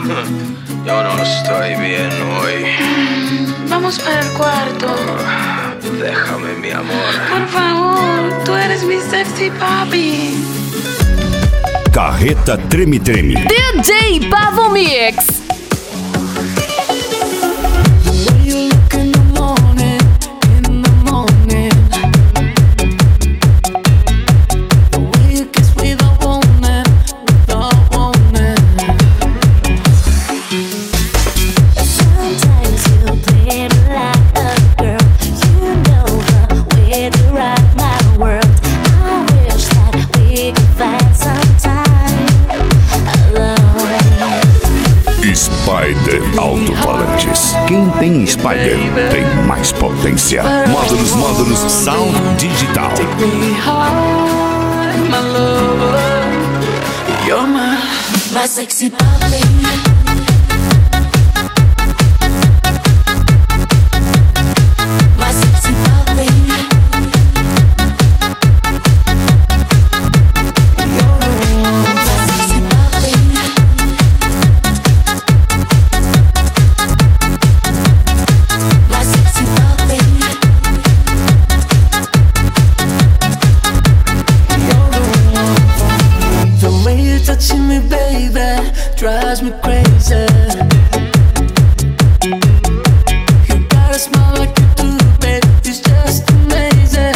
Yo no estoy bien hoy. Vamos para el cuarto. Déjame, mi amor. Por favor, tú eres mi sexy papi. Carreta Treme Treme. DJ Pavo Mix. Spider Alto-Falantes. Quem tem Spider tem mais potência. Módulos Sound Digital. My sexy papi. Touching me, baby, drives me crazy. You got a smile like you do, babe, it's just amazing.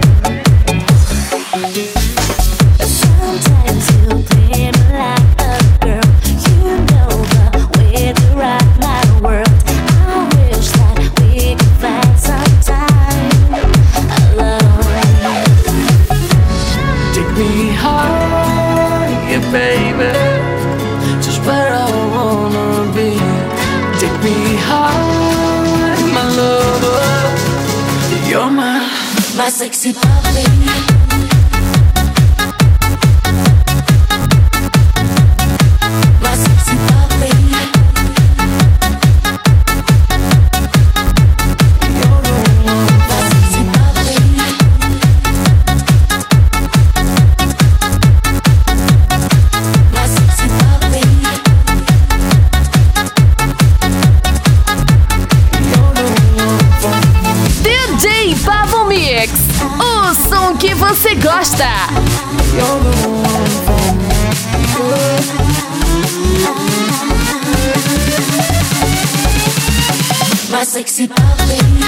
Sometimes you play me like a girl. You know the way to rock my world. I wish that we could find some time alone. Take me high, baby, just where I wanna be. Take me high, my lover. You're my sexy papi. O som que você gosta. My sexy papi.